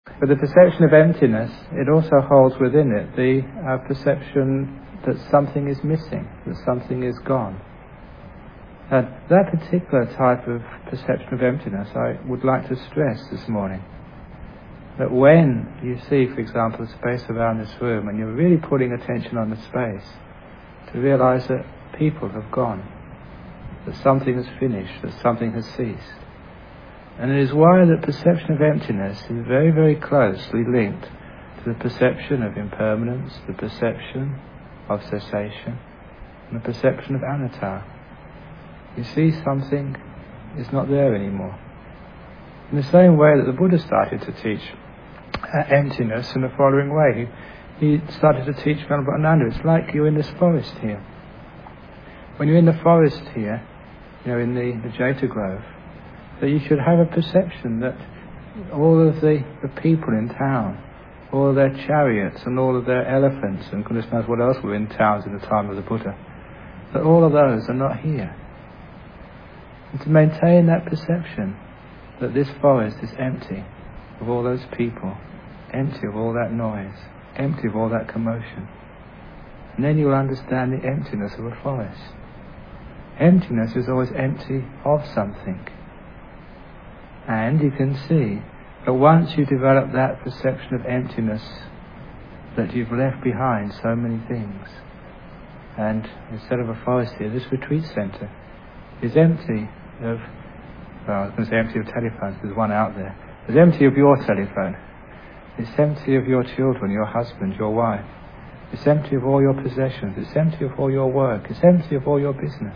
But the perception of emptiness, it also holds within it the perception that something is missing, that something is gone. And that particular type of perception of emptiness I would like to stress this morning. That when you see, for example, the space around this room, and you're really putting attention on the space, to realize that people have gone, that something has finished, that something has ceased. And it is why the perception of emptiness is very, very closely linked to the perception of impermanence, the perception of cessation, and the perception of anatta. You see something is not there anymore. In the same way that the Buddha started to teach emptiness in the following way. He started to teach Venerable it's like you're in this forest here. When you're in the forest here, in the Jeta Grove, that you should have a perception that all of the people in town, all of their chariots and all of their elephants, and goodness knows what else were in towns in the time of the Buddha, that all of those are not here. And to maintain that perception that this forest is empty of all those people, empty of all that noise, empty of all that commotion. And then you'll understand the emptiness of a forest. Emptiness is always empty of something. And you can see that once you develop that perception of emptiness, that you've left behind so many things. And instead of a forest here, this retreat centre is empty of, I was going to say empty of telephones, there's one out there. It's empty of your telephone. It's empty of your children, your husband, your wife. It's empty of all your possessions. It's empty of all your work. It's empty of all your business.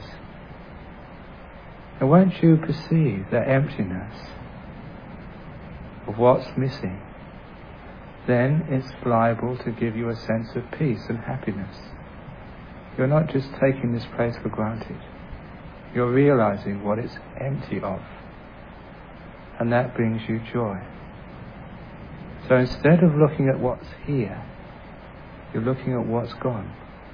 And once you perceive that emptiness of what's missing, then it's liable to give you a sense of peace and happiness. You're not just taking this place for granted. You're realizing what it's empty of. And that brings you joy. So instead of looking at what's here, you're looking at what's gone.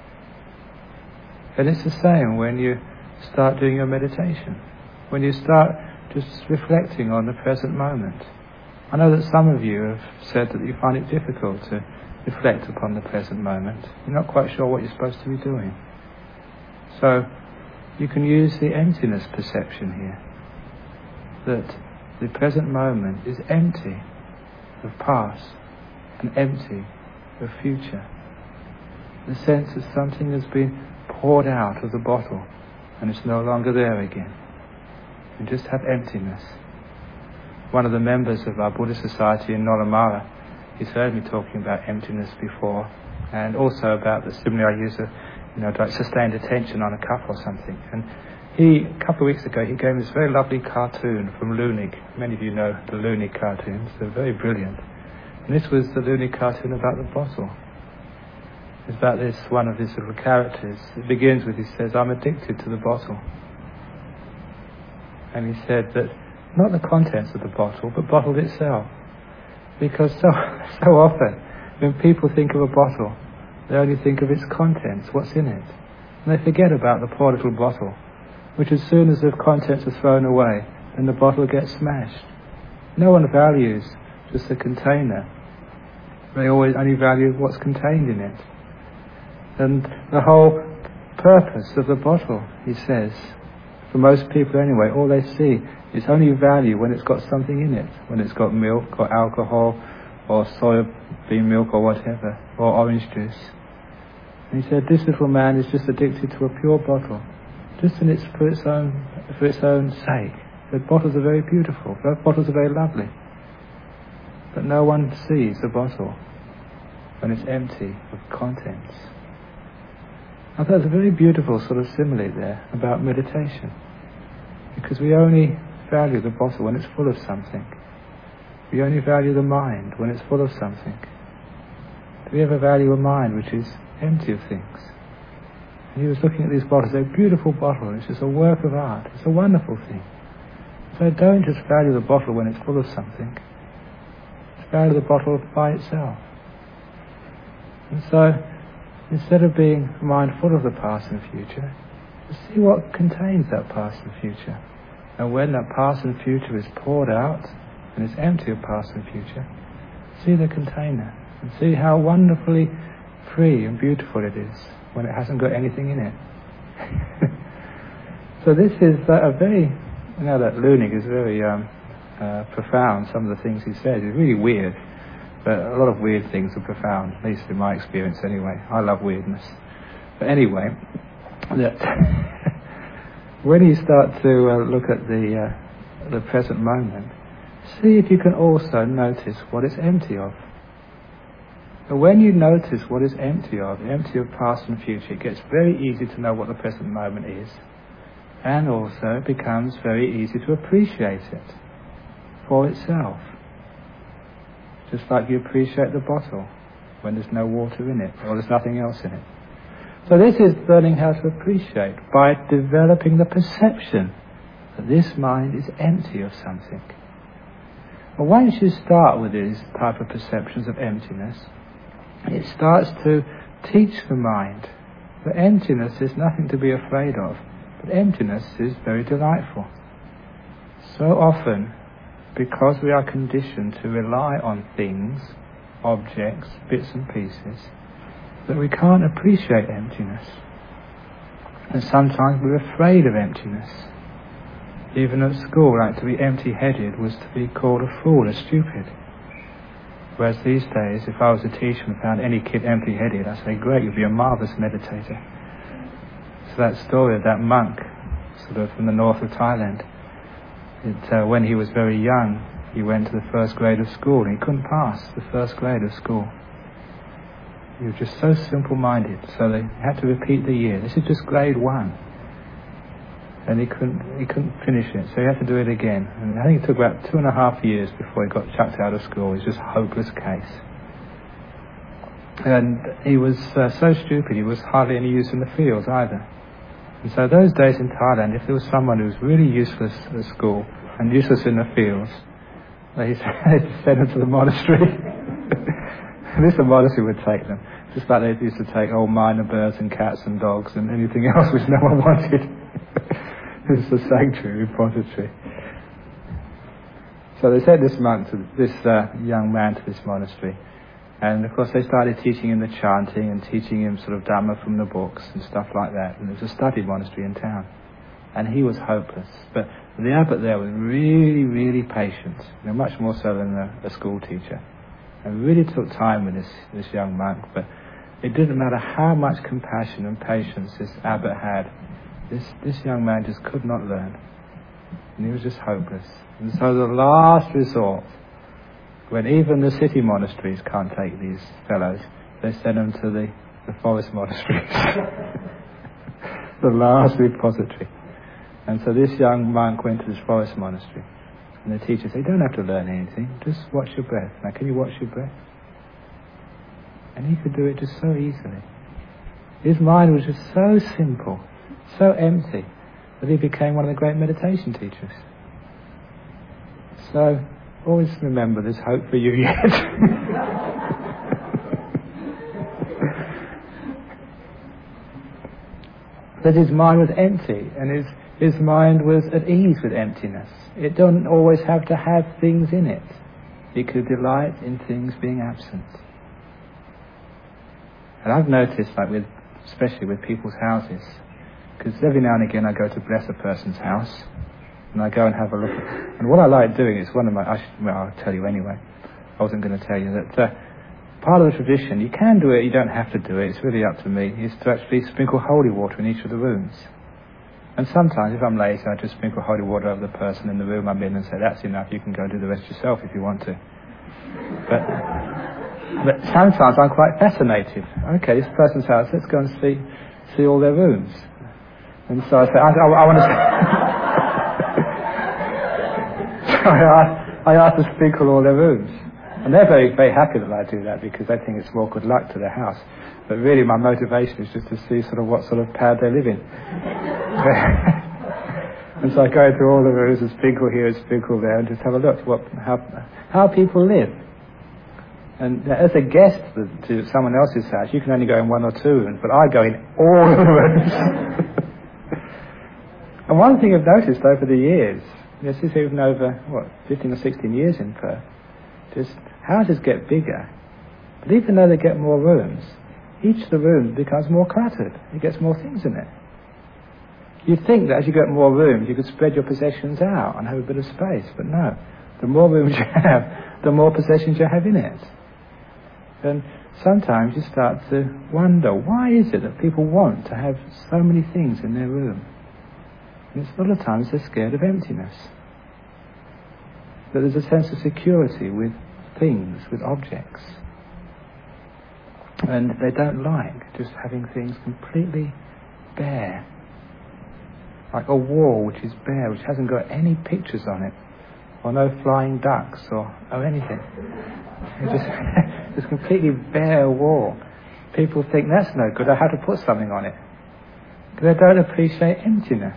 And it's the same when you start doing your meditation. When you start just reflecting on the present moment. I know that some of you have said that you find it difficult to reflect upon the present moment. You're not quite sure what you're supposed to be doing. So you can use the emptiness perception here. That the present moment is empty of past and empty of future. The sense that something has been poured out of the bottle and it's no longer there again. You just have emptiness. One of the members of our Buddhist Society in Noramara, he's heard me talking about emptiness before, and also about the similarly I use like sustained attention on a cup or something. And a couple of weeks ago, he gave me this very lovely cartoon from Lunik. Many of you know the Lunik cartoons. They're very brilliant. And this was the Lunik cartoon about the bottle. It's about one of his little characters. It begins with, he says, I'm addicted to the bottle. And he said that, not the contents of the bottle, but bottle itself. Because so often, when people think of a bottle, they only think of its contents, what's in it. And they forget about the poor little bottle, which as soon as the contents are thrown away, then the bottle gets smashed. No one values just the container. They always only value what's contained in it. And the whole purpose of the bottle, he says, for most people anyway, all they see is only value when it's got something in it, when it's got milk or alcohol or soya bean milk or whatever, or orange juice. And he said this little man is just addicted to a pure bottle, just for its own sake. The bottles are very beautiful, the bottles are very lovely, but no one sees the bottle when it's empty of contents. I thought it's a very beautiful sort of simile there about meditation, because we only value the bottle when it's full of something. We only value the mind when it's full of something. Do we ever value a mind which is empty of things? And he was looking at these bottles. They're a beautiful bottle. It's just a work of art. It's a wonderful thing. So don't just value the bottle when it's full of something. Just value the bottle by itself. And so, instead of being a mind full of the past and future, just see what contains that past and future. And when that past and future is poured out, and it's empty of past and future, See the container and see how wonderfully free and beautiful it is when it hasn't got anything in it. So this is a very, that Luning is very profound. Some of the things he says is really weird, but a lot of weird things are profound, at least in my experience anyway. I love weirdness. But anyway, that when you start to look at the present moment, see if you can also notice what it's empty of. But when you notice what it's empty of past and future, it gets very easy to know what the present moment is. And also it becomes very easy to appreciate it for itself. Just like you appreciate the bottle when there's no water in it or there's nothing else in it. So this is learning how to appreciate by developing the perception that this mind is empty of something. But once you start with these type of perceptions of emptiness, it starts to teach the mind that emptiness is nothing to be afraid of, but emptiness is very delightful. So often, because we are conditioned to rely on things, objects, bits and pieces, that we can't appreciate emptiness. And sometimes we're afraid of emptiness. Even at school, like to be empty-headed was to be called a fool, a stupid. Whereas these days, if I was a teacher and found any kid empty-headed, I'd say, great, you'll be a marvellous meditator. So that story of that monk, sort of from the north of Thailand, when he was very young, he went to the first grade of school and he couldn't pass the first grade of school. He was just so simple-minded, so they had to repeat the year. This is just grade 1. And he couldn't finish it, so he had to do it again. And I think it took about 2.5 years before he got chucked out of school. It was just a hopeless case. And he was so stupid, he was hardly any use in the fields either. And so those days in Thailand, if there was someone who was really useless at school and useless in the fields, they sent them to the monastery. At least the monastery would take them. Just like they used to take old minor birds and cats and dogs and anything else which no one wanted. This is a sanctuary, repository. So they sent this monk to this young man to this monastery, and of course they started teaching him the chanting and teaching him sort of Dhamma from the books and stuff like that. And it was a study monastery in town, and he was hopeless. But the abbot there was really, really patient, much more so than a school teacher, and really took time with this young monk. But it didn't matter how much compassion and patience this abbot had. This young man just could not learn, and he was just hopeless. And so the last resort, when even the city monasteries can't take these fellows, they send them to the forest monasteries. The last repository. And so this young monk went to this forest monastery, and the teacher said, you don't have to learn anything, just watch your breath. Now can you watch your breath? And he could do it just so easily. His mind was just so simple, so empty, that he became one of the great meditation teachers. So, always remember there's hope for you yet. That his mind was empty, and his mind was at ease with emptiness. It doesn't always have to have things in it. It could delight in things being absent. And I've noticed, especially with people's houses, because every now and again I go to bless a person's house, and I go and have a look. And what I like doing is I'll tell you anyway. I wasn't going to tell you that part of the tradition, you can do it, you don't have to do it, it's really up to me, is to actually sprinkle holy water in each of the rooms. And sometimes, if I'm lazy, I just sprinkle holy water over the person in the room I'm in and say, that's enough, you can go do the rest yourself if you want to. But sometimes I'm quite fascinated. Okay, this person's house, let's go and see all their rooms. And so I say, I want to... I ask to sprinkle all their rooms. And they're very, very happy that I do that, because they think it's more good luck to their house. But really my motivation is just to see sort of what sort of pad they live in. And so I go through all the rooms and sprinkle here and sprinkle there and just have a look at how people live. And as a guest to someone else's house, you can only go in 1 or 2 rooms, but I go in all the rooms. And one thing I've noticed over the years, this is even over, 15 or 16 years in Perth, just houses get bigger, but even though they get more rooms, each of the rooms becomes more cluttered. It gets more things in it. You'd think that as you get more rooms, you could spread your possessions out and have a bit of space, but no. The more rooms you have, the more possessions you have in it. And sometimes you start to wonder, why is it that people want to have so many things in their room? And it's a lot of times they're scared of emptiness. That there's a sense of security with things, with objects. And they don't like just having things completely bare. Like a wall which is bare, which hasn't got any pictures on it, or no flying ducks, or anything. It's just completely bare wall. People think that's no good, I have to put something on it. Because they don't appreciate emptiness.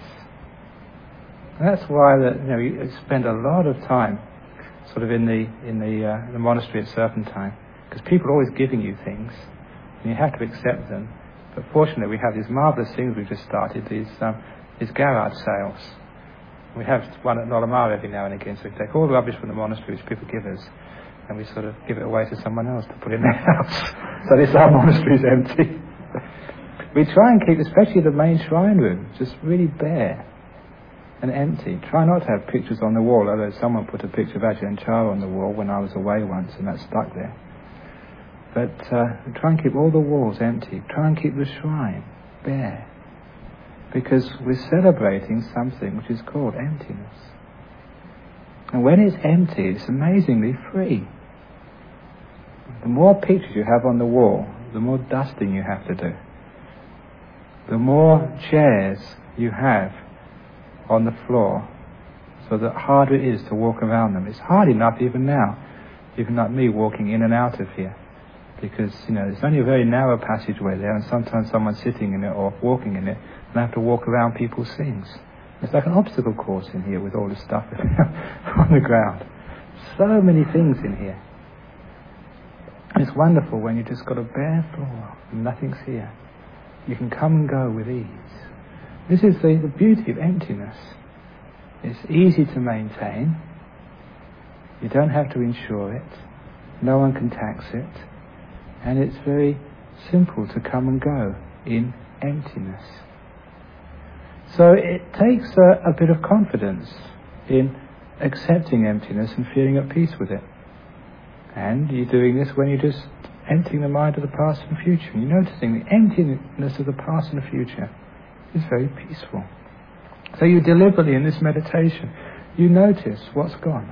And that's why you spend a lot of time sort of in the monastery at Serpentine, because people are always giving you things, and you have to accept them. But fortunately we have these marvellous things we've just started, these garage sales. We have one at Nolamara every now and again, so we take all the rubbish from the monastery which people give us, and we sort of give it away to someone else to put in their house. So this our monastery is empty. We try and keep, especially the main shrine room, just really bare and empty. Try not to have pictures on the wall, although someone put a picture of Ajahn Chah on the wall when I was away once, and that stuck there. But we try and keep all the walls empty. Try and keep the shrine bare. Because we're celebrating something which is called emptiness. And when it's empty, it's amazingly free. The more pictures you have on the wall, the more dusting you have to do. The more chairs you have on the floor, so the harder it is to walk around them. It's hard enough even now, even like me walking in and out of here. Because, it's only a very narrow passageway there, and sometimes someone's sitting in it or walking in it, and I have to walk around people's things. It's like an obstacle course in here with all this stuff on the ground. So many things in here. It's wonderful when you've just got a bare floor and nothing's here. You can come and go with ease. This is the beauty of emptiness. It's easy to maintain. You don't have to insure it. No one can tax it. And it's very simple to come and go in emptiness. So it takes a bit of confidence in accepting emptiness and feeling at peace with it. And you're doing this when you're just emptying the mind of the past and future. And you're noticing the emptiness of the past and the future is very peaceful. So you deliberately, in this meditation, you notice what's gone.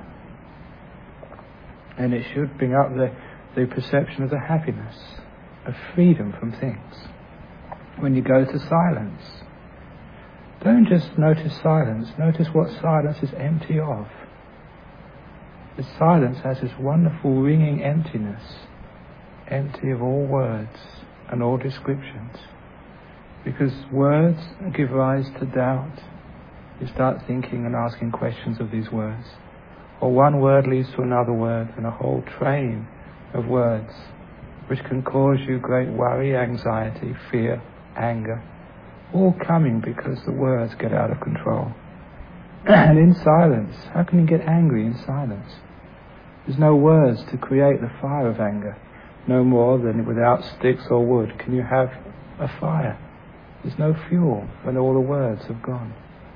And it should bring up the perception of the happiness, of freedom from things. When you go to silence, don't just notice silence, notice what silence is empty of. The silence has this wonderful ringing emptiness, empty of all words and all descriptions. Because words give rise to doubt. You start thinking and asking questions of these words. Or one word leads to another word, and a whole train of words which can cause you great worry, anxiety, fear, anger, all coming because the words get out of control. And in silence, how can you get angry in silence? There's no words to create the fire of anger. No more than without sticks or wood can you have a fire. There's no fuel when all the words have gone.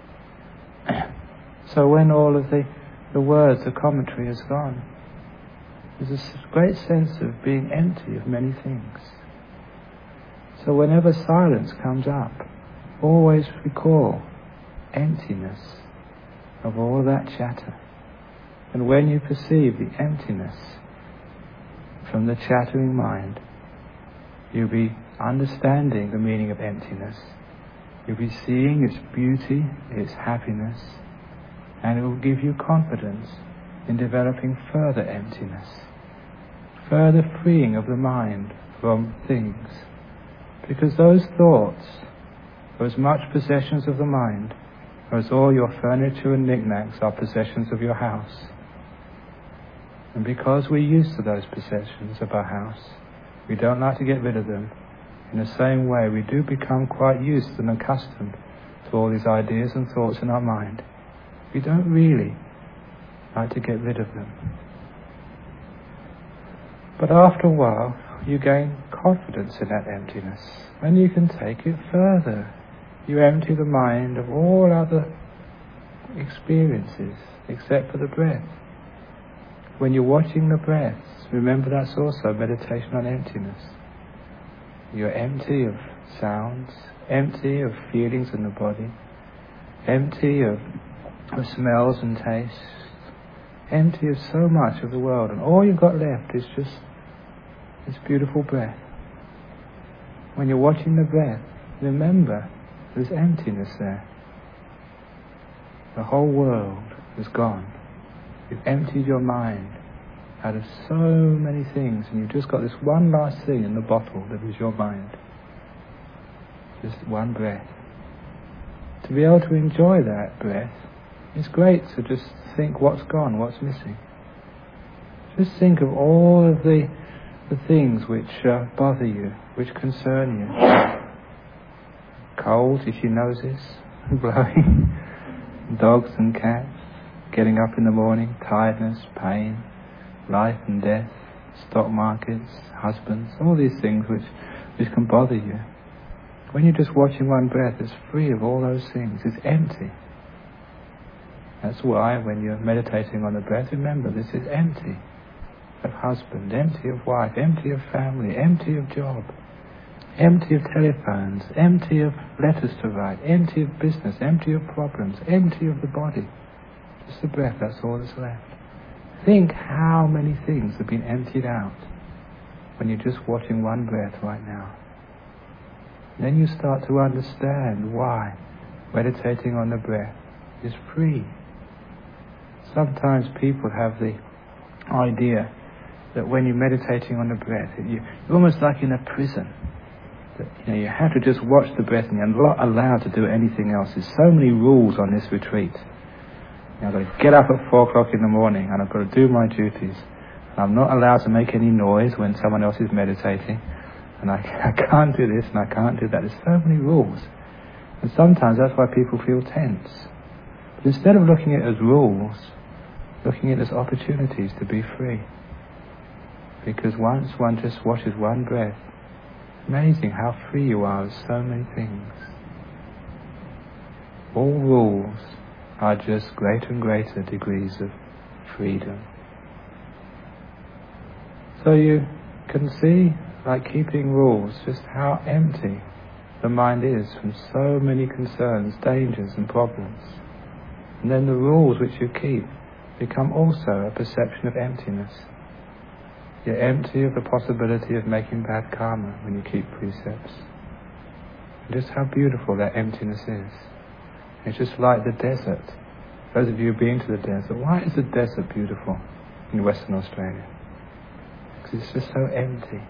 So when all of the words, the commentary has gone, there's a great sense of being empty of many things. So whenever silence comes up, always recall emptiness of all that chatter. And when you perceive the emptiness from the chattering mind, you'll be understanding the meaning of emptiness. You'll be seeing its beauty, its happiness, and it will give you confidence in developing further emptiness, further freeing of the mind from things. Because those thoughts are as much possessions of the mind as all your furniture and knickknacks are possessions of your house. And because we're used to those possessions of our house, we don't like to get rid of them. In the same way, we do become quite used and accustomed to all these ideas and thoughts in our mind. We don't really like to get rid of them. But after a while, you gain confidence in that emptiness, and you can take it further. You empty the mind of all other experiences except for the breath. When you're watching the breaths, remember that's also meditation on emptiness. You're empty of sounds, empty of feelings in the body, empty of smells and tastes, empty of so much of the world, and all you've got left is just this beautiful breath. When you're watching the breath, remember there's emptiness there. The whole world is gone. You've emptied your mind out of so many things, and you've just got this one last thing in the bottle that is your mind. Just one breath. To be able to enjoy that breath, it's great to just think what's gone, what's missing. Just think of all of the things which bother you, which concern you. Cold, itchy noses, blowing, dogs and cats, getting up in the morning, tiredness, pain, life and death, stock markets, husbands, all these things which can bother you. When you're just watching one breath, it's free of all those things. It's empty. That's why when you're meditating on the breath, remember this is empty of husband, empty of wife, empty of family, empty of job, empty of telephones, empty of letters to write, empty of business, empty of problems, empty of the body. Just the breath, that's all that's left. Think how many things have been emptied out when you're just watching one breath right now. Then you start to understand why meditating on the breath is free. Sometimes people have the idea that when you're meditating on the breath, you're almost like in a prison. That, you have to just watch the breath and you're not allowed to do anything else. There's so many rules on this retreat. I've got to get up at 4 o'clock in the morning and I've got to do my duties. And I'm not allowed to make any noise when someone else is meditating. And I can't do this and I can't do that. There's so many rules. And sometimes that's why people feel tense. But instead of looking at it as rules, looking at it as opportunities to be free. Because once one just watches one breath, amazing how free you are of so many things. All rules are just greater and greater degrees of freedom. So you can see, like keeping rules, just how empty the mind is from so many concerns, dangers and problems. And then the rules which you keep become also a perception of emptiness. You're empty of the possibility of making bad karma when you keep precepts. And just how beautiful that emptiness is. It's just like the desert. Those of you who've been to the desert, why is the desert beautiful in Western Australia? Because it's just so empty.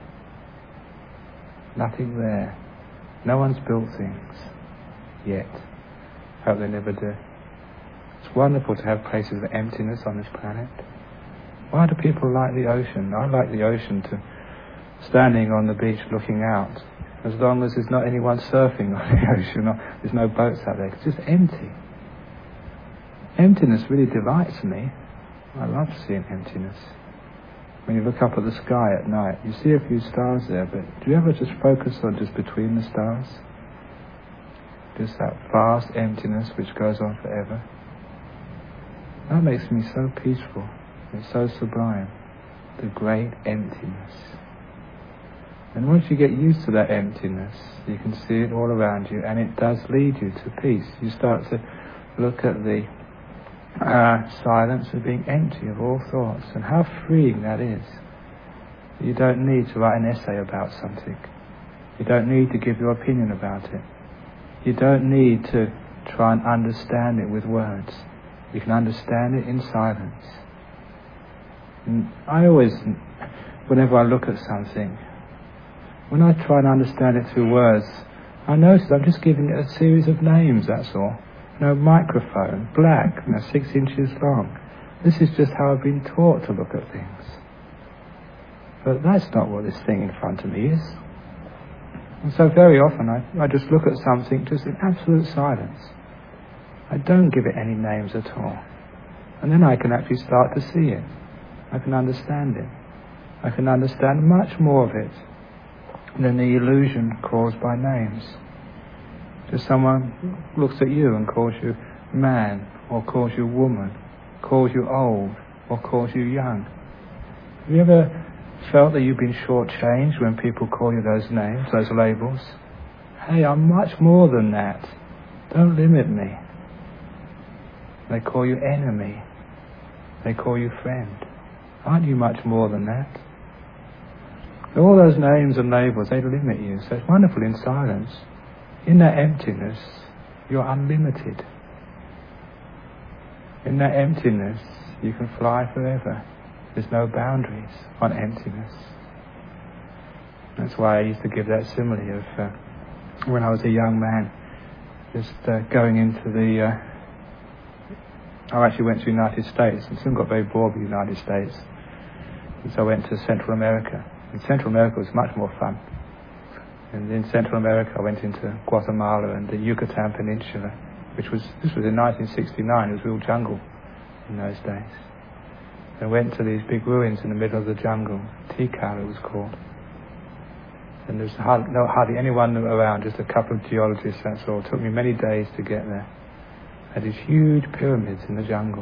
Nothing there. No one's built things yet. Hope they never do. It's wonderful to have places of emptiness on this planet. Why do people like the ocean? I like the ocean to standing on the beach looking out. As long as there's not anyone surfing on the ocean, or there's no boats out there. It's just empty. Emptiness really delights me. I love seeing emptiness. When you look up at the sky at night, you see a few stars there, but do you ever just focus on just between the stars? Just that vast emptiness which goes on forever. That makes me so peaceful. It's so sublime. The great emptiness. And once you get used to that emptiness, you can see it all around you, and it does lead you to peace. You start to look at the silence of being empty of all thoughts, and how freeing that is. You don't need to write an essay about something. You don't need to give your opinion about it. You don't need to try and understand it with words. You can understand it in silence. And I always, whenever I look at something, when I try and understand it through words, I notice I'm just giving it a series of names, that's all. Microphone, black, 6 inches long. This is just how I've been taught to look at things. But that's not what this thing in front of me is. And so very often I just look at something just in absolute silence. I don't give it any names at all. And then I can actually start to see it. I can understand it. I can understand much more of it than the illusion caused by names. Just someone looks at you and calls you man, or calls you woman, calls you old, or calls you young. Have you ever felt that you've been shortchanged when people call you those names, those labels? Hey, I'm much more than that. Don't limit me. They call you enemy. They call you friend. Aren't you much more than that? All those names and labels, they limit you. So it's wonderful in silence. In that emptiness, you're unlimited. In that emptiness, you can fly forever. There's no boundaries on emptiness. That's why I used to give that simile of when I was a young man, just going into the... I actually went to the United States and soon got very bored with the United States. And so I went to Central America. And Central America was much more fun. And in Central America I went into Guatemala and the Yucatan Peninsula, this was in 1969, it was real jungle in those days. I went to these big ruins in the middle of the jungle, Tikal it was called. And there was hardly anyone around, just a couple of geologists, that's all. It took me many days to get there. Had these huge pyramids in the jungle.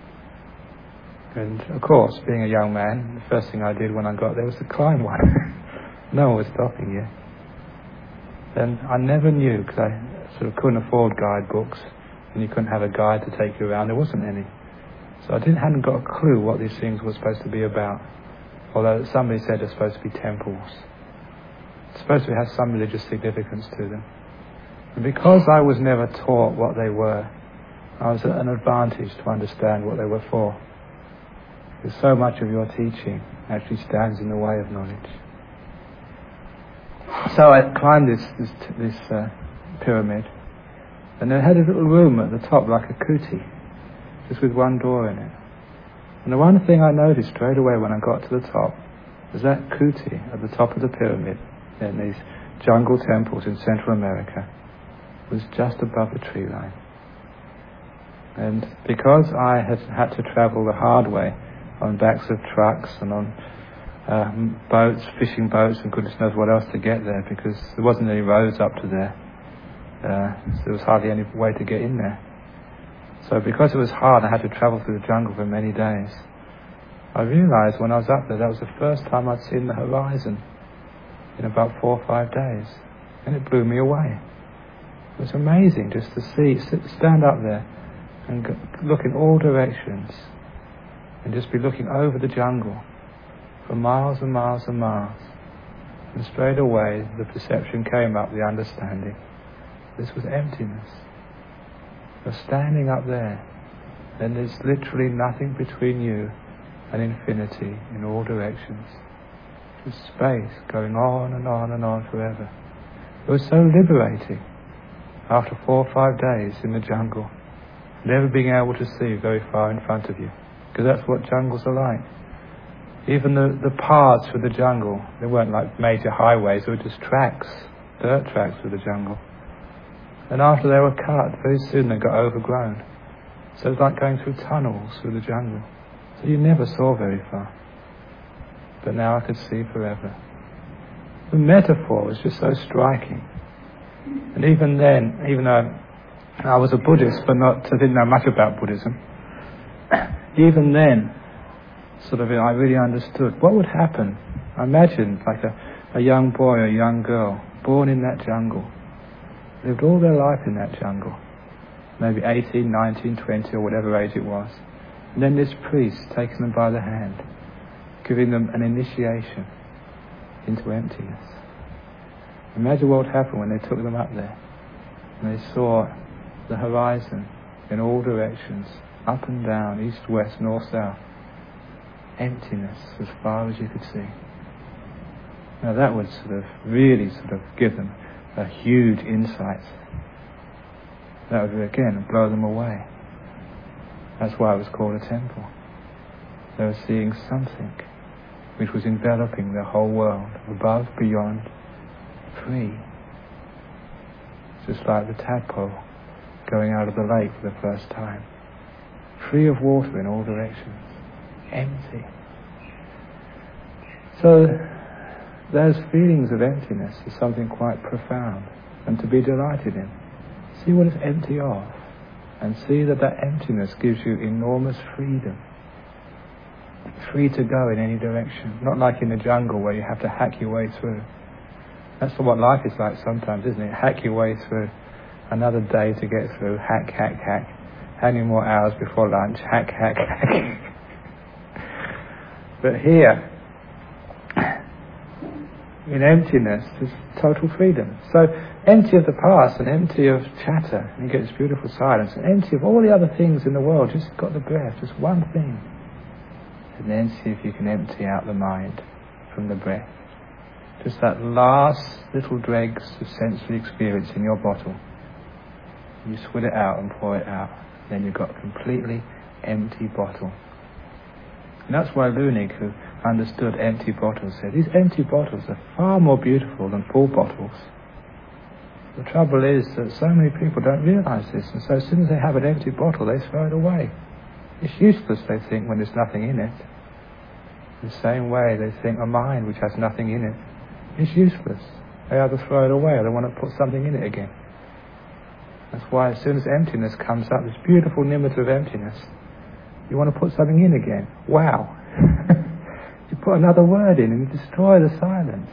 And of course, being a young man, the first thing I did when I got there was to climb one. No one was stopping you. And I never knew, because I sort of couldn't afford guidebooks, and you couldn't have a guide to take you around, there wasn't any. So I hadn't got a clue what these things were supposed to be about. Although somebody said they're supposed to be temples. It's supposed to have some religious significance to them. And because I was never taught what they were, I was at an advantage to understand what they were for. Because so much of your teaching actually stands in the way of knowledge. So I climbed this pyramid, and it had a little room at the top like a kuti, just with one door in it. And the one thing I noticed straight away when I got to the top was that kuti at the top of the pyramid in these jungle temples in Central America was just above the tree line. And because I had to travel the hard way on backs of trucks and on boats, fishing boats, and goodness knows what else to get there, because there wasn't any roads up to there. So there was hardly any way to get in there. So because it was hard, I had to travel through the jungle for many days. I realized when I was up there, that was the first time I'd seen the horizon in about 4 or 5 days. And it blew me away. It was amazing just to stand up there and look in all directions and just be looking over the jungle for miles and miles and miles. And straight away the perception came up, the understanding. This was emptiness. You're standing up there, and there's literally nothing between you and infinity in all directions. Just space going on and on and on forever. It was so liberating after 4 or 5 days in the jungle, never being able to see very far in front of you, because that's what jungles are like. Even the paths through the jungle, they weren't like major highways, they were just tracks, dirt tracks through the jungle. And after they were cut, very soon they got overgrown. So it was like going through tunnels through the jungle. So you never saw very far. But now I could see forever. The metaphor was just so striking. And even then, even though I was a Buddhist, but I didn't know much about Buddhism, even then, sort of, I really understood what would happen. I imagined like a young boy or a young girl born in that jungle, lived all their life in that jungle, maybe 18, 19, 20 or whatever age it was. And then this priest takes them by the hand, giving them an initiation into emptiness. Imagine what would happen when they took them up there and they saw the horizon in all directions, up and down, east, west, north, south. Emptiness as far as you could see. Now that would really give them a huge insight. That would again blow them away. That's why it was called a temple. They were seeing something which was enveloping the whole world, above, beyond, free. Just like the tadpole going out of the lake for the first time, free of water in all directions, empty. So those feelings of emptiness is something quite profound and to be delighted in. See what it's empty of, and see that that emptiness gives you enormous freedom. Free to go in any direction, not like in the jungle where you have to hack your way through. That's what life is like sometimes, isn't it? Hack your way through. Another day to get through. Hack, hack, hack. How many more hours before lunch? Hack, hack, hack. But here, in emptiness, there's total freedom. So empty of the past and empty of chatter, and you get this beautiful silence, and empty of all the other things in the world, just got the breath, just one thing. And then see if you can empty out the mind from the breath. Just that last little dregs of sensory experience in your bottle. You swill it out and pour it out. Then you've got a completely empty bottle. And that's why Lunig, who understood empty bottles, said these empty bottles are far more beautiful than full bottles. The trouble is that so many people don't realize this, and so as soon as they have an empty bottle, they throw it away. It's useless, they think, when there's nothing in it. In the same way, they think a mind which has nothing in it is useless. They either throw it away or they want to put something in it again. That's why as soon as emptiness comes up, this beautiful nimitta of emptiness, you want to put something in again. Wow! You put another word in and you destroy the silence.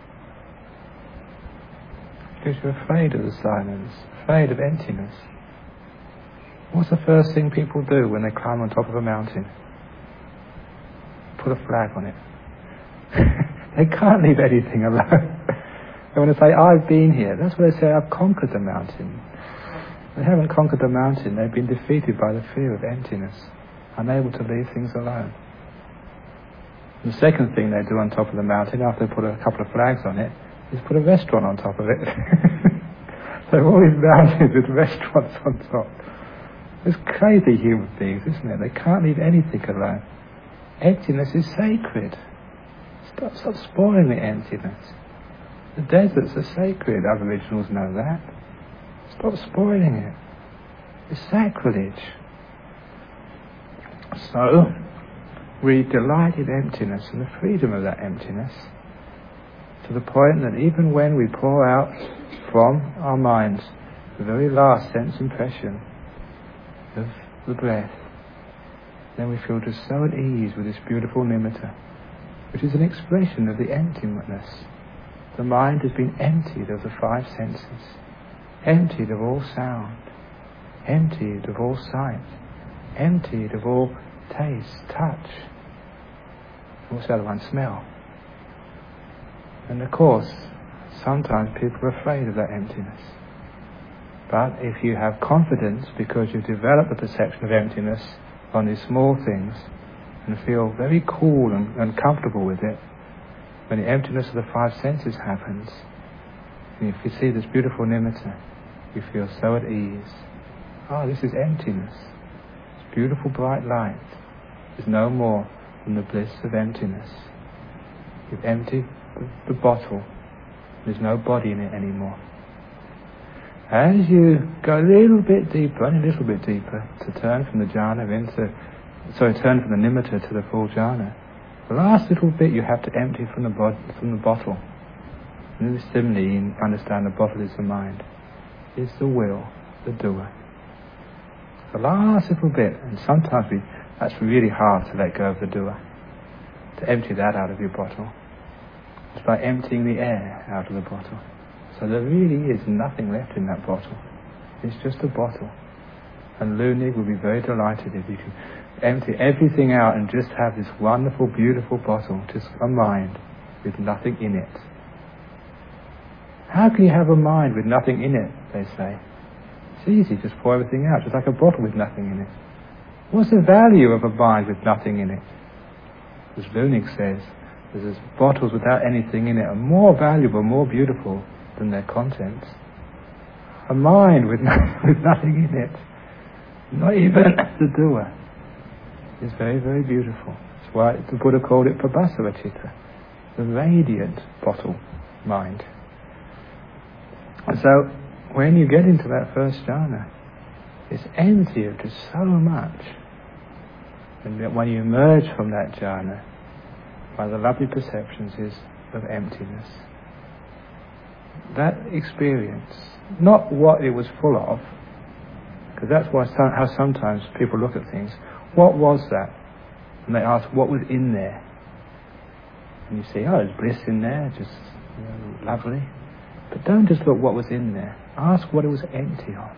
Because you're afraid of the silence, afraid of emptiness. What's the first thing people do when they climb on top of a mountain? Put a flag on it. They can't leave anything alone. They want to say, I've been here. That's what they say, I've conquered the mountain. They haven't conquered the mountain, they've been defeated by the fear of emptiness, unable to leave things alone. The second thing they do on top of the mountain, after they put a couple of flags on it, is put a restaurant on top of it. So all these mountains with restaurants on top. It's crazy human beings, isn't it? They can't leave anything alone. Emptiness is sacred. Stop spoiling the emptiness. The deserts are sacred, Aboriginals know that. Stop spoiling it. It's sacrilege. So, we delight in emptiness and the freedom of that emptiness, to the point that even when we pour out from our minds the very last sense impression of the breath, then we feel just so at ease with this beautiful nimitta, which is an expression of the emptiness. The mind has been emptied of the five senses, emptied of all sound, emptied of all sight, emptied of all taste, touch, what's the other one, smell. And of course, sometimes people are afraid of that emptiness. But if you have confidence because you've developed the perception of emptiness on these small things and feel very cool and comfortable with it, when the emptiness of the five senses happens, and if you see this beautiful nimitta, you feel so at ease. Oh, this is emptiness. This beautiful bright light is no more than the bliss of emptiness. You've emptied the bottle. There's no body in it anymore. As you go a little bit deeper, only a little bit deeper, to turn from the jhana turn from the nimitta to the full jhana, the last little bit you have to empty from the bottle. And then similarly, you understand the bottle is the mind. It's the will, the doer. The last little bit, and sometimes that's really hard to let go of the doer, to empty that out of your bottle. It's like emptying the air out of the bottle. So there really is nothing left in that bottle. It's just a bottle. And Lunig will be very delighted if you can empty everything out and just have this wonderful, beautiful bottle, just a mind with nothing in it. How can you have a mind with nothing in it, they say? It's easy, just pour everything out, just like a bottle with nothing in it. What's the value of a mind with nothing in it? As Lunig says, there's bottles without anything in it are more valuable, more beautiful than their contents. A mind with nothing in it, not even the doer, is very, very beautiful. That's why the Buddha called it Prabhasavacita, the radiant bottle mind. And so, when you get into that first jhana, it's empty of just so much. And when you emerge from that jhana, by the lovely perceptions is of emptiness. That experience, not what it was full of, because that's how sometimes people look at things. What was that? And they ask, what was in there? And you say, oh, there's bliss in there, just lovely. But don't just look what was in there. Ask what it was empty of.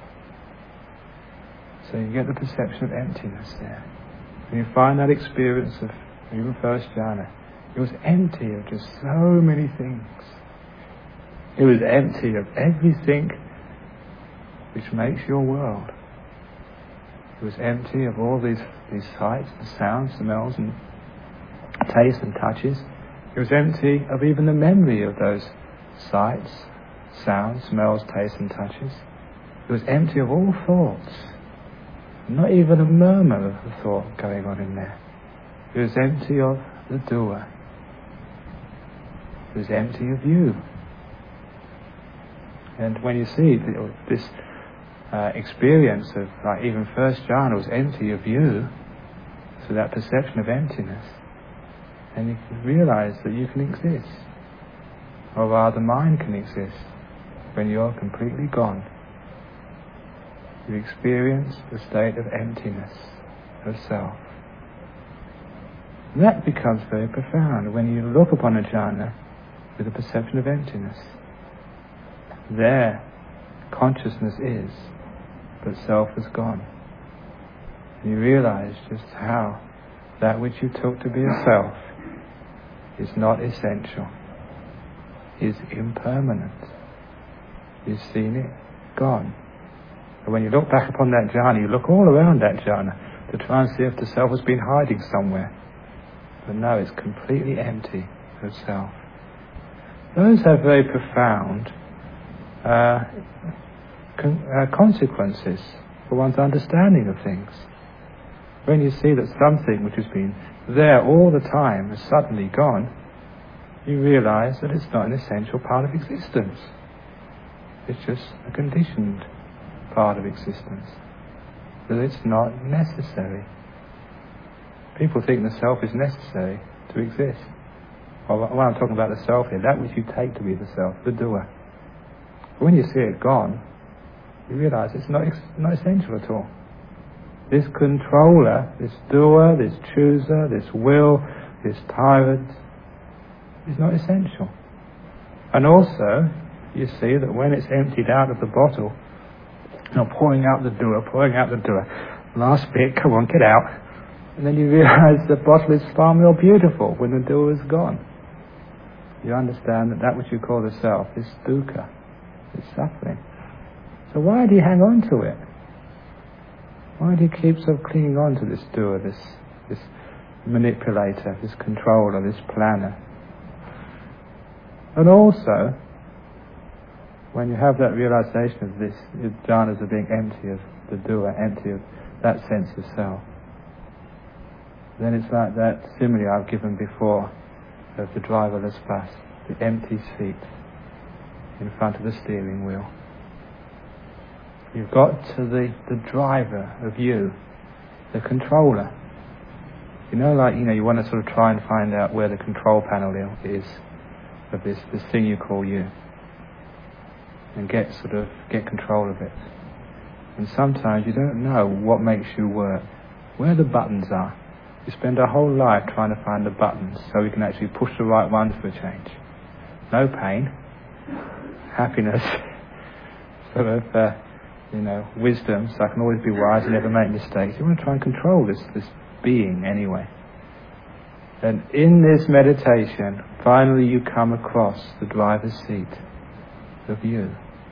So you get the perception of emptiness there. And you find that experience of even first jhana. It was empty of just so many things. It was empty of everything which makes your world. It was empty of all these sights, and sounds, smells, and tastes and touches. It was empty of even the memory of those sights, sounds, smells, tastes, and touches. It was empty of all thoughts. Not even a murmur of a thought going on in there. It was empty of the doer. It was empty of you. And when you see this experience of like even first jhana was empty of you, so that perception of emptiness, and you can realize that you can exist, or rather mind can exist, when you're completely gone. You experience the state of emptiness of self. And that becomes very profound when you look upon a jhana with a perception of emptiness. There, consciousness is, but self is gone. And you realize just how that which you took to be a self is not essential, is impermanent. You've seen it, gone. And when you look back upon that jhana, you look all around that jhana to try and see if the self has been hiding somewhere. But no, it's completely empty of self. Those have very profound consequences for one's understanding of things. When you see that something which has been there all the time is suddenly gone, you realize that it's not an essential part of existence. It's just a conditioned part of existence. That it's not necessary. People think the self is necessary to exist. Well, when I'm talking about the self here, that which you take to be the self, the doer. But when you see it gone, you realize it's not essential at all. This controller, this doer, this chooser, this will, this tyrant, is not essential. And also, you see that when it's emptied out of the bottle, pouring out the doer, last bit, come on, get out. And then you realize the bottle is far more beautiful when the doer is gone. You understand that which you call the self is dukkha, is suffering. So why do you hang on to it? Why do you keep sort of clinging on to this doer, this manipulator, this controller, this planner? And also, when you have that realization of this, your jhanas are being empty of the doer, empty of that sense of self, then it's like that simile I've given before of the driverless bus, the empty seat in front of the steering wheel. You've got to the driver of you, the controller. You want to sort of try and find out where the control panel is of this thing you call you, and get control of it. And sometimes you don't know what makes you work, where the buttons are. You spend our whole life trying to find the buttons so we can actually push the right ones for a change. No pain, happiness, sort of wisdom, so I can always be wise and never make mistakes. You want to try and control this being anyway. And in this meditation, finally you come across the driver's seat of you.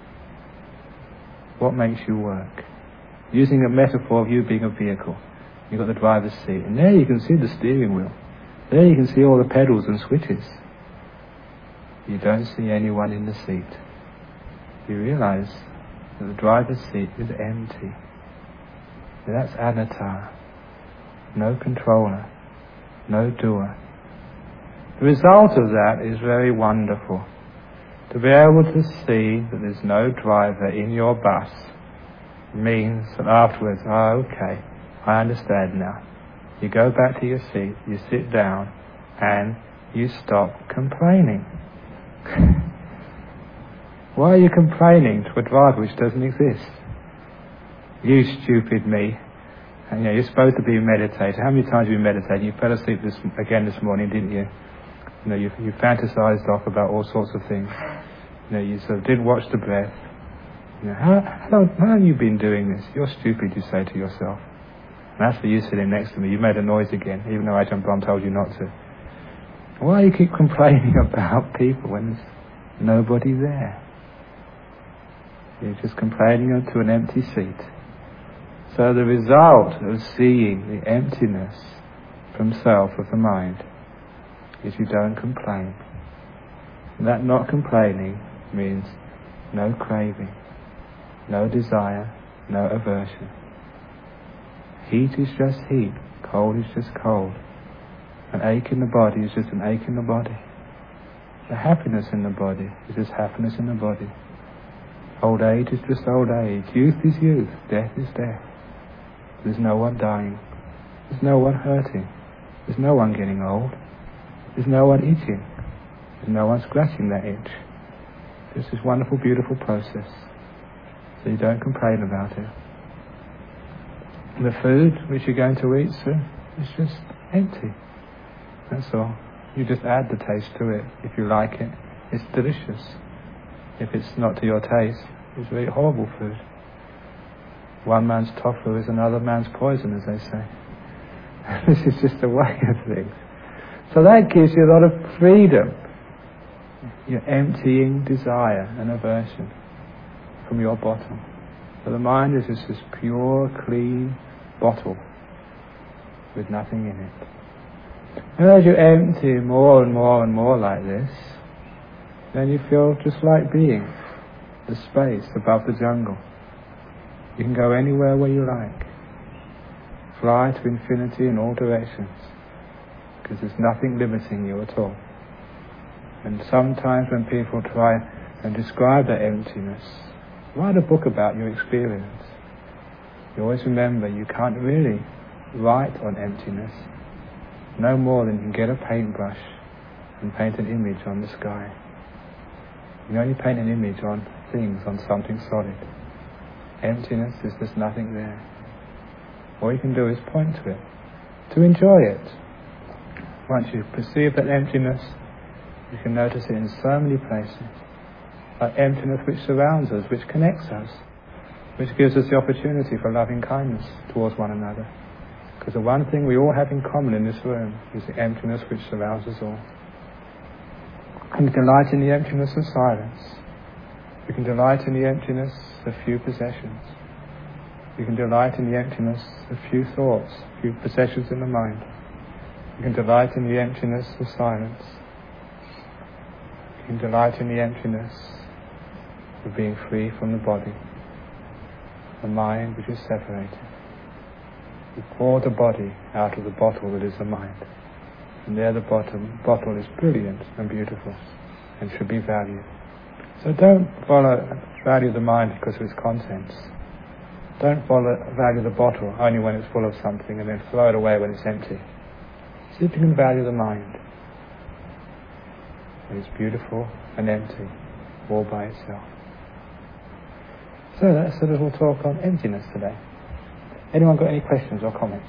What makes you work? Using a metaphor of you being a vehicle, you've got the driver's seat, and there you can see the steering wheel. There you can see all the pedals and switches. You don't see anyone in the seat. You realize that the driver's seat is empty. And that's anatta. No controller, no doer. The result of that is very wonderful. To be able to see that there's no driver in your bus means that afterwards, okay, I understand now. You go back to your seat, you sit down, and you stop complaining. Why are you complaining to a driver which doesn't exist? You stupid me. And you're supposed to be a meditator. How many times have you meditated? You fell asleep this morning, didn't you? You fantasized off about all sorts of things. You sort of didn't watch the breath. How have you been doing this? You're stupid, you say to yourself. And that's for you sitting next to me. You made a noise again, even though Ajahn Brahm told you not to. Why do you keep complaining about people when there's nobody there? You're just complaining to an empty seat. So the result of seeing the emptiness from self of the mind is you don't complain. And that not complaining means no craving, no desire, no aversion. Heat is just heat, cold is just cold. An ache in the body is just an ache in the body. The happiness in the body is just happiness in the body. Old age is just old age. Youth is youth. Death is death. There's no one dying. There's no one hurting. There's no one getting old. There's no one itching. There's no one scratching that itch. It's this wonderful, beautiful process. So you don't complain about it. The food which you're going to eat soon is just empty. That's all. You just add the taste to it. If you like it, it's delicious. If it's not to your taste, it's very horrible food. One man's tofu is another man's poison, as they say. This is just a way of things. So that gives you a lot of freedom. You're emptying desire and aversion from your bottom. So the mind is just this pure, clean bottle with nothing in it. And as you empty more and more and more like this, then you feel just like being the space above the jungle. You can go anywhere where you like. Fly to infinity in all directions, because there's nothing limiting you at all. And sometimes when people try and describe that emptiness, write a book about your experience. You always remember you can't really write on emptiness no more than you can get a paintbrush and paint an image on the sky. You can only paint an image on things, on something solid. Emptiness is just nothing there. All you can do is point to it, to enjoy it. Once you perceive that emptiness, you can notice it in so many places. Like emptiness which surrounds us, which connects us, which gives us the opportunity for loving kindness towards one another. Because the one thing we all have in common in this room is the emptiness which surrounds us all. And we can delight in the emptiness of silence. We can delight in the emptiness of few possessions. We can delight in the emptiness of few thoughts, few possessions in the mind. We can delight in the emptiness of silence. We can delight in the emptiness of being free from the body, the mind which is separated. We pour the body out of the bottle that is the mind. And there the bottle is brilliant and beautiful and should be valued. So don't value the mind because of its contents. Don't value the bottle only when it's full of something and then throw it away when it's empty. See if you can value the mind. It's beautiful and empty, all by itself. So that's a little talk on emptiness today. Anyone got any questions or comments?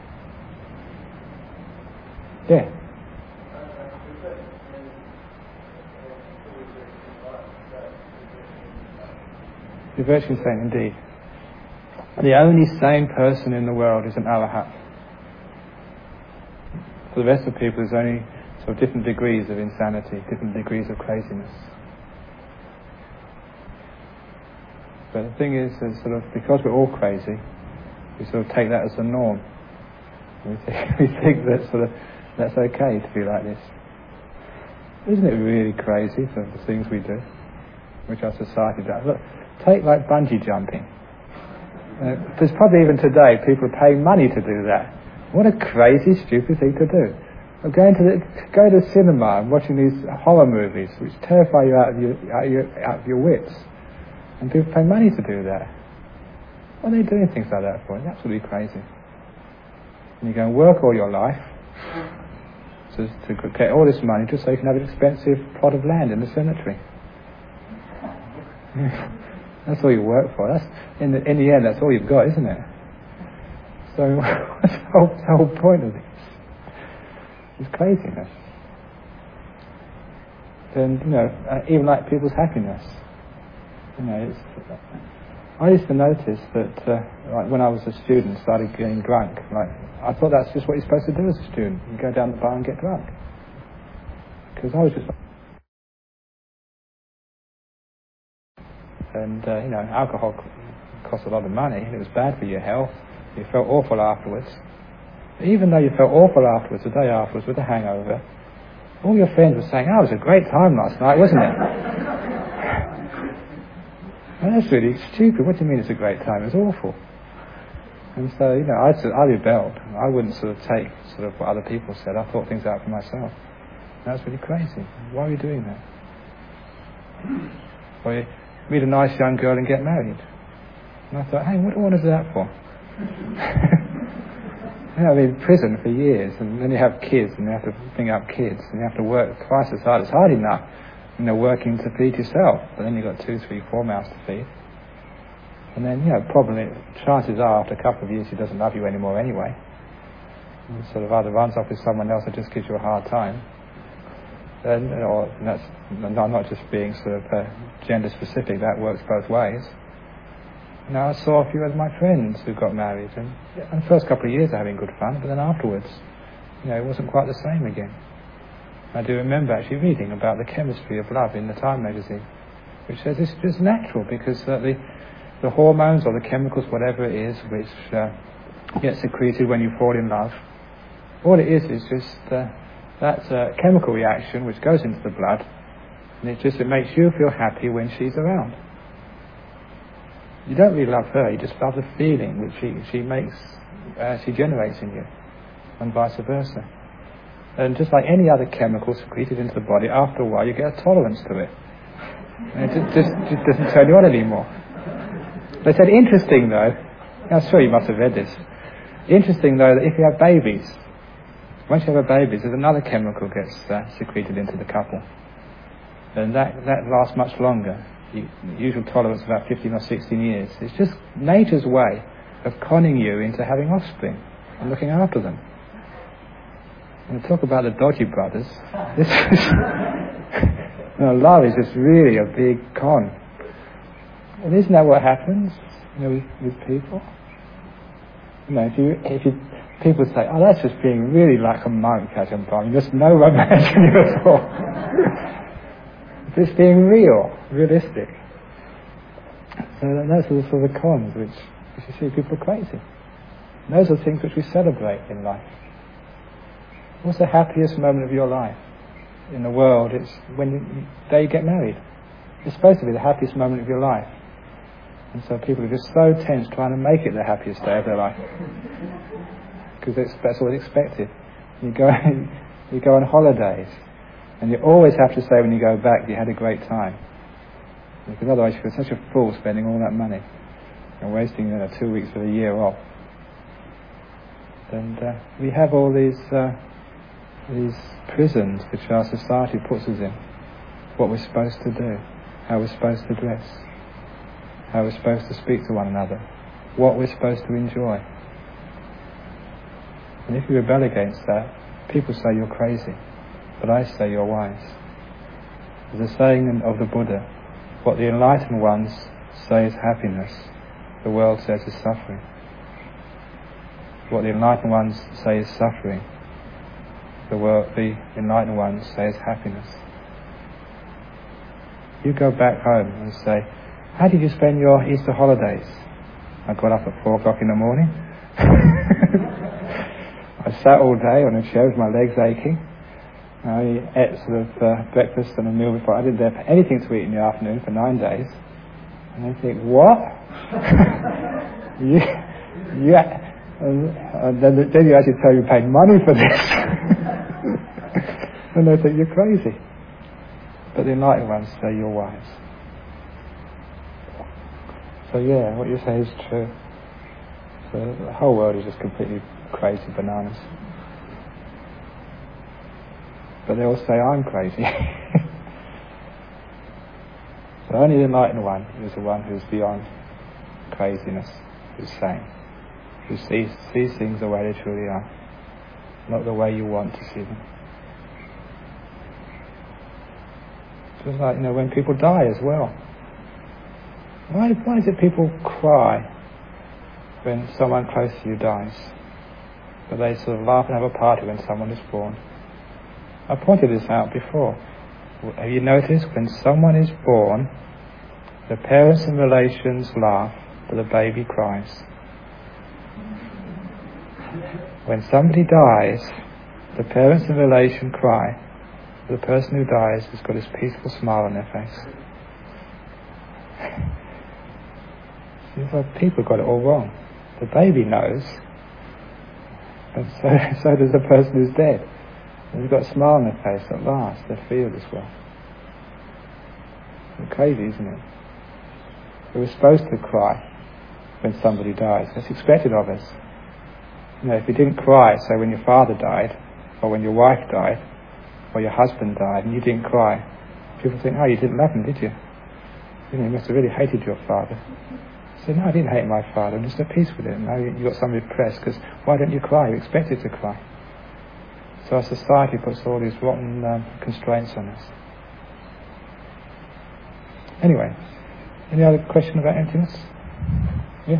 Yeah. You're virtually saying, indeed. The only sane person in the world is an arahat. For the rest of people, there's only sort of different degrees of insanity, different degrees of craziness. But the thing is, because we're all crazy, we sort of take that as the norm. We think that that's okay to be like this. Isn't it really crazy, some of the things we do, which our society does? Look, take like bungee jumping. There's probably even today people are paying money to do that. What a crazy, stupid thing to do. Or go to the cinema and watching these horror movies which terrify you out of your wits. And people pay money to do that. What are they doing things like that for? It's absolutely crazy. And you go and work all your life to get all this money just so you can have an expensive plot of land in the cemetery. That's all you work for. That's in the end, that's all you've got, isn't it? So what's the whole point of this? It's craziness. Then, even like people's happiness. I used to notice that like when I was a student, started getting drunk. Like I thought that's just what you're supposed to do as a student. You go down the bar and get drunk. Because I was just... And, alcohol costs a lot of money, and it was bad for your health. You felt awful afterwards. Even though you felt awful afterwards, the day afterwards, with a hangover, all your friends were saying, "Oh, it was a great time last night, wasn't it?" And that's really stupid. What do you mean it's a great time? It was awful. And so, I rebelled. I wouldn't sort of take what other people said. I thought things out for myself. And that's really crazy. Why are you doing that? Or you meet a nice young girl and get married. And I thought, hey, what on is that for? I've been in prison for years, and then you have kids, and you have to bring up kids, and you have to work twice as hard. It's hard enough, working to feed yourself, but then you've got 2, 3, 4 mouths to feed. And then, probably, chances are, after a couple of years, he doesn't love you anymore anyway. And sort of either runs off with someone else or just gives you a hard time. And that's not just being sort of gender specific, that works both ways. I saw a few of my friends who got married, and the first couple of years they're having good fun, but then afterwards, it wasn't quite the same again. I do remember actually reading about the chemistry of love in the Time magazine, which says it's just natural because the hormones or the chemicals, whatever it is, which get secreted when you fall in love, all it is just that's a chemical reaction which goes into the blood, and it makes you feel happy when she's around. You don't really love her, you just love the feeling which she generates in you, and vice versa. And just like any other chemical secreted into the body, after a while you get a tolerance to it. And it just doesn't turn you on anymore. They said, interesting though, I'm sure you must have read this, interesting though that if you have babies, once you have a baby, there's another chemical gets secreted into the couple. And that lasts much longer. The usual tolerance of about 15 or 16 years. It's just nature's way of conning you into having offspring and looking after them. And talk about the dodgy brothers. This is love is just really a big con. And isn't that what happens, with people? If you people say, "Oh, that's just being really like a monk, Ajahn, there's no romance in you at all." It's being realistic. So those are the sort of cons which you see people are crazy. And those are the things which we celebrate in life. What's the happiest moment of your life in the world? It's when they get married. It's supposed to be the happiest moment of your life. And so people are just so tense trying to make it the happiest day of their life. Because that's what it's expected. You go on holidays, and you always have to say when you go back you had a great time. Because otherwise you feel such a fool spending all that money and wasting 2 weeks of the year off. And we have all these prisons which our society puts us in. What we're supposed to do, how we're supposed to dress, how we're supposed to speak to one another, what we're supposed to enjoy. And if you rebel against that, people say you're crazy. But I say you're wise. There's a saying of the Buddha, what the enlightened ones say is happiness, the world says is suffering. What the enlightened ones say is suffering, the enlightened ones say is happiness. You go back home and say, how did you spend your Easter holidays? I got up at 4 o'clock in the morning. I sat all day on a chair with my legs aching. I ate sort of breakfast and a meal before. I didn't have anything to eat in the afternoon for 9 days. And I think, what? And then you actually tell you paid money for this. And they think you're crazy. But the enlightened ones say you're wise. So yeah, what you say is true. So the whole world is just completely crazy bananas. but they all say I'm crazy. So only the enlightened one is the one who's beyond craziness, who's sane, who sees things the way they truly are, not the way you want to see them. Just like, when people die as well. Why is it people cry when someone close to you dies, but they sort of laugh and have a party when someone is born? I pointed this out before. Have you noticed when someone is born, the parents and relations laugh, but the baby cries? When somebody dies, the parents and relation cry, but the person who dies has got this peaceful smile on their face. Seems like people got it all wrong. The baby knows, and so does the person who's dead. They've got a smile on their face at last. They feel this well. It's crazy, isn't it? We're supposed to cry when somebody dies. That's expected of us. If you didn't cry, say when your father died, or when your wife died, or your husband died, and you didn't cry, people think, oh, you didn't love him, did you? You must have really hated your father. So no, I didn't hate my father. I'm just at peace with it. Now you got somebody depressed because why don't you cry? You expected to cry. So our society puts all these rotten constraints on us. Anyway, any other question about emptiness? Yeah?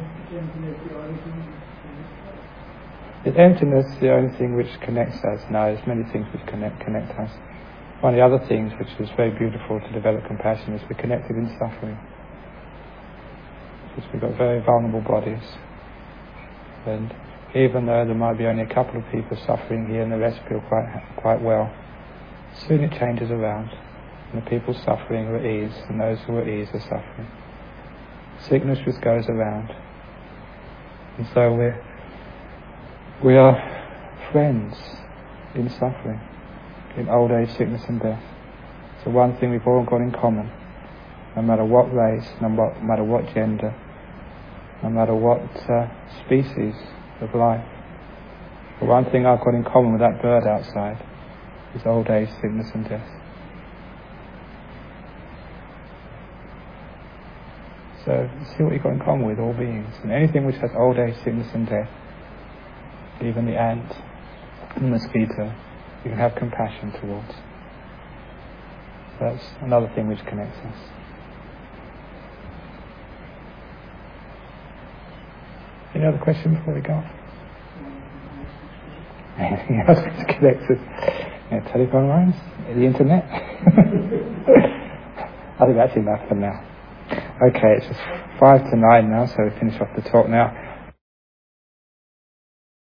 Is emptiness the only thing which connects us? No, there's many things which connect us. One of the other things which is very beautiful to develop compassion is we're connected in suffering. Because we've got very vulnerable bodies. And even though there might be only a couple of people suffering here and the rest feel quite well, soon it changes around. And the people suffering are at ease, and those who are at ease are suffering. Sickness just goes around. And so we are friends in suffering, in old age, sickness and death. It's the one thing we've all got in common, no matter what race, no matter what gender, no matter what species of life. The one thing I've got in common with that bird outside is old age, sickness and death. So see what you've got in common with all beings. And anything which has old age, sickness and death, even the ant, the mosquito, you can have compassion towards. That's another thing which connects us. Any other question before we go? Anything else which connects us? Telephone lines? The internet? I think that's enough for now. Okay, it's just 8:55 now, so we finish off the talk now.